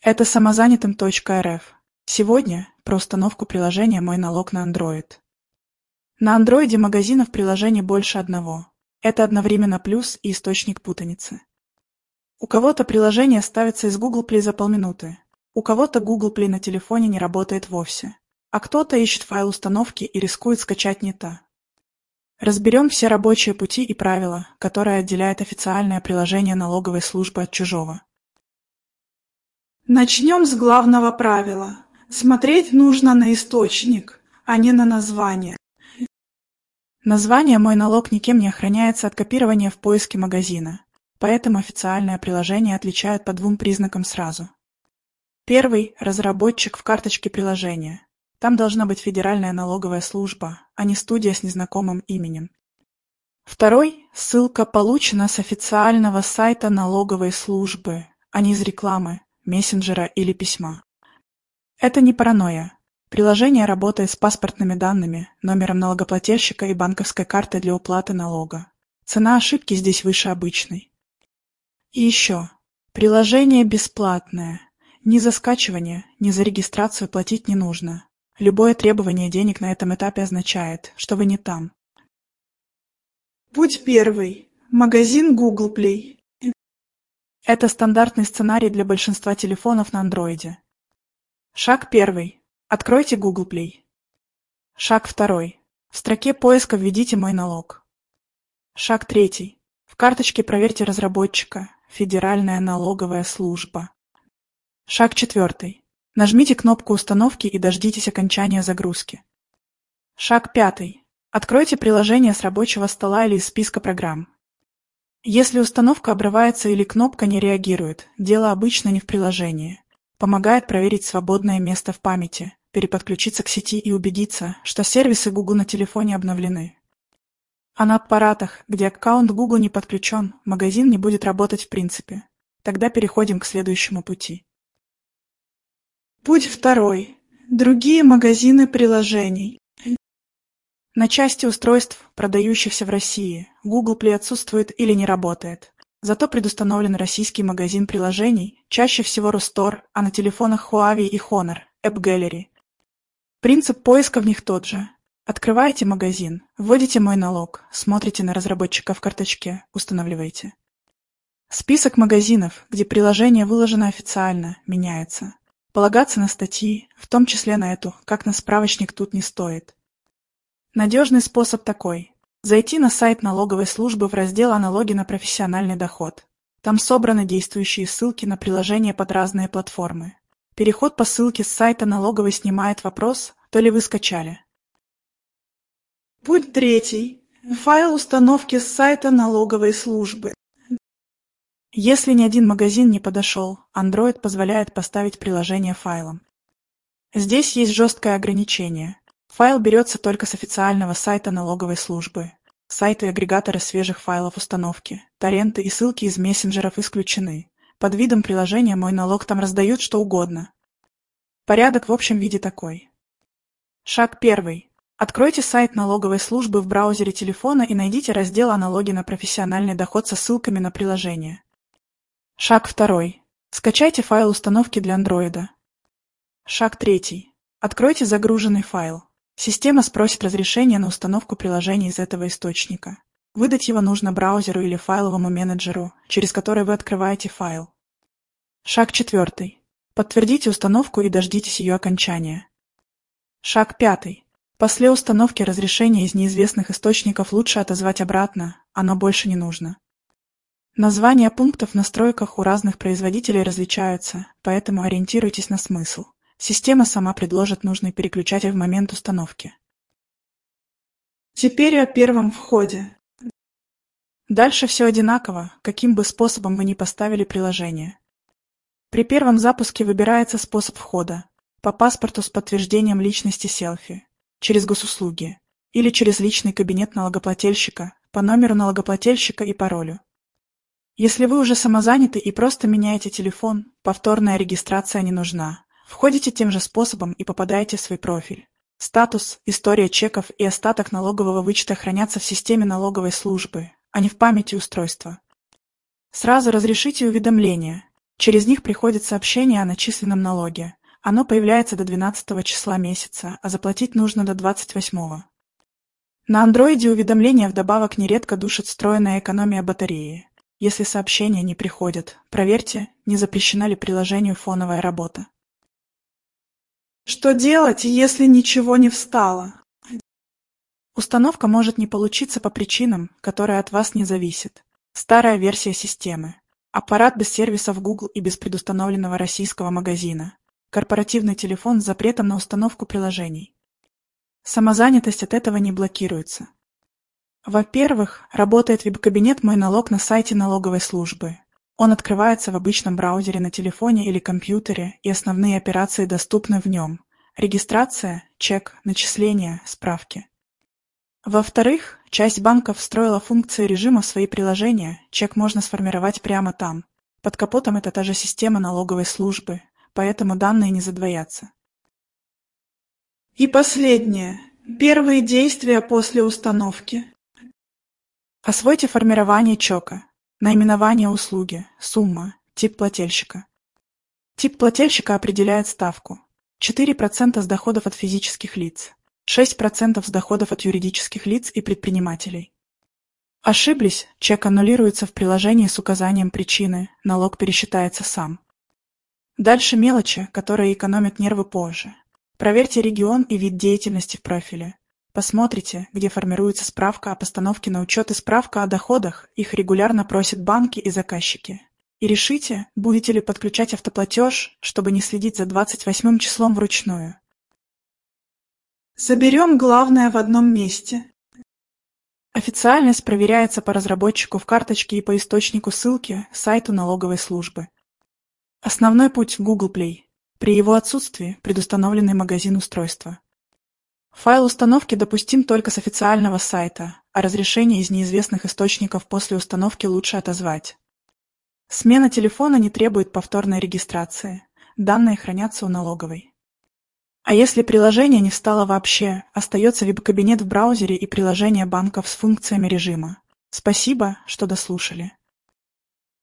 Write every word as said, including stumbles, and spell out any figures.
Это самозанятым точка эр эф. Сегодня про установку приложения «Мой налог» на Android. На андроиде магазинов приложений больше одного. Это одновременно плюс и источник путаницы. У кого-то приложение ставится из Google Play за полминуты, у кого-то Google Play на телефоне не работает вовсе, а кто-то ищет файл установки и рискует скачать не то. Разберем все рабочие пути и правила, которые отделяют официальное приложение налоговой службы от чужого. Начнем с главного правила. Смотреть нужно на источник, а не на название. Название «Мой налог» никем не охраняется от копирования в поиске магазина, поэтому официальное приложение отличают по двум признакам сразу. Первый – разработчик в карточке приложения. Там должна быть Федеральная налоговая служба, а не студия с незнакомым именем. Второй – ссылка получена с официального сайта налоговой службы, а не из рекламы, мессенджера или письма. Это не паранойя. Приложение работает с паспортными данными, номером налогоплательщика и банковской картой для уплаты налога. Цена ошибки здесь выше обычной. И еще. Приложение бесплатное. Ни за скачивание, ни за регистрацию платить не нужно. Любое требование денег на этом этапе означает, что вы не там. Путь первый. Магазин Google Play. Это стандартный сценарий для большинства телефонов на андроиде. Шаг первый. Откройте Google Play. Шаг второй. В строке поиска введите «Мой налог». Шаг третий. В карточке проверьте разработчика, Федеральная налоговая служба. Шаг четвертый. Нажмите кнопку установки и дождитесь окончания загрузки. Шаг пятый. Откройте приложение с рабочего стола или из списка программ. Если установка обрывается или кнопка не реагирует, дело обычно не в приложении. Помогает проверить свободное место в памяти, переподключиться к сети и убедиться, что сервисы Google на телефоне обновлены. А на аппаратах, где аккаунт Google не подключен, магазин не будет работать в принципе. Тогда переходим к следующему пути. Путь второй. Другие магазины приложений. На части устройств, продающихся в России, Google Play отсутствует или не работает. Зато предустановлен российский магазин приложений, чаще всего Рустор, а на телефонах Huawei и Honor, App Gallery. Принцип поиска в них тот же. Открываете магазин, вводите «Мой налог», смотрите на разработчика в карточке, устанавливаете. Список магазинов, где приложение выложено официально, меняется. Полагаться на статьи, в том числе на эту, как на справочник, тут не стоит. Надежный способ такой. Зайти на сайт налоговой службы в раздел «О налоге на профессиональный доход». Там собраны действующие ссылки на приложения под разные платформы. Переход по ссылке с сайта налоговой снимает вопрос, то ли вы скачали. Путь третий. Файл установки с сайта налоговой службы. Если ни один магазин не подошел, Android позволяет поставить приложение файлом. Здесь есть жесткое ограничение. Файл берется только с официального сайта налоговой службы. Сайты и агрегаторы свежих файлов установки, торренты и ссылки из мессенджеров исключены. Под видом приложения «Мой налог» там раздают что угодно. Порядок в общем виде такой. Шаг первый. Откройте сайт налоговой службы в браузере телефона и найдите раздел «О налоге на профессиональный доход» со ссылками на приложение. Шаг второй. Скачайте файл установки для Android. Шаг третий. Откройте загруженный файл. Система спросит разрешение на установку приложения из этого источника. Выдать его нужно браузеру или файловому менеджеру, через который вы открываете файл. Шаг четвертый. Подтвердите установку и дождитесь ее окончания. Шаг пятый. После установки разрешения из неизвестных источников лучше отозвать обратно, оно больше не нужно. Названия пунктов в настройках у разных производителей различаются, поэтому ориентируйтесь на смысл. Система сама предложит нужный переключатель в момент установки. Теперь о первом входе. Дальше все одинаково, каким бы способом вы ни поставили приложение. При первом запуске выбирается способ входа. По паспорту с подтверждением личности селфи, через госуслуги, или через личный кабинет налогоплательщика, по номеру налогоплательщика и паролю. Если вы уже самозаняты и просто меняете телефон, повторная регистрация не нужна. Входите тем же способом и попадаете в свой профиль. Статус, история чеков и остаток налогового вычета хранятся в системе налоговой службы, а не в памяти устройства. Сразу разрешите уведомления. Через них приходит сообщение о начисленном налоге. Оно появляется до двенадцатого числа месяца, а заплатить нужно до двадцать восьмого. На андроиде уведомления вдобавок нередко душит встроенная экономия батареи. Если сообщения не приходят, проверьте, не запрещена ли приложению фоновая работа. Что делать, если ничего не встало? Установка может не получиться по причинам, которые от вас не зависят. Старая версия системы. Аппарат без сервисов Google и без предустановленного российского магазина. Корпоративный телефон с запретом на установку приложений. Самозанятость от этого не блокируется. Во-первых, работает веб-кабинет «Мой налог» на сайте налоговой службы. Он открывается в обычном браузере на телефоне или компьютере, и основные операции доступны в нем. Регистрация, чек, начисления, справки. Во-вторых, часть банков встроила функции режима в свои приложения, чек можно сформировать прямо там. Под капотом это та же система налоговой службы, поэтому данные не задвоятся. И последнее. Первые действия после установки. Освойте формирование чека, наименование услуги, сумма, тип плательщика. Тип плательщика определяет ставку. четыре процента с доходов от физических лиц, шесть процентов с доходов от юридических лиц и предпринимателей. Ошиблись, чек аннулируется в приложении с указанием причины, налог пересчитается сам. Дальше мелочи, которые экономят нервы позже. Проверьте регион и вид деятельности в профиле. Посмотрите, где формируется справка о постановке на учет и справка о доходах, их регулярно просят банки и заказчики. И решите, будете ли подключать автоплатеж, чтобы не следить за двадцать восьмым числом вручную. Соберем главное в одном месте. Официальность проверяется по разработчику в карточке и по источнику ссылки сайту налоговой службы. Основной путь в Google Play. При его отсутствии предустановленный магазин устройства. Файл установки допустим только с официального сайта, а разрешение из неизвестных источников после установки лучше отозвать. Смена телефона не требует повторной регистрации. Данные хранятся у налоговой. А если приложение не встало вообще, остается веб-кабинет в браузере и приложение банков с функциями режима. Спасибо, что дослушали.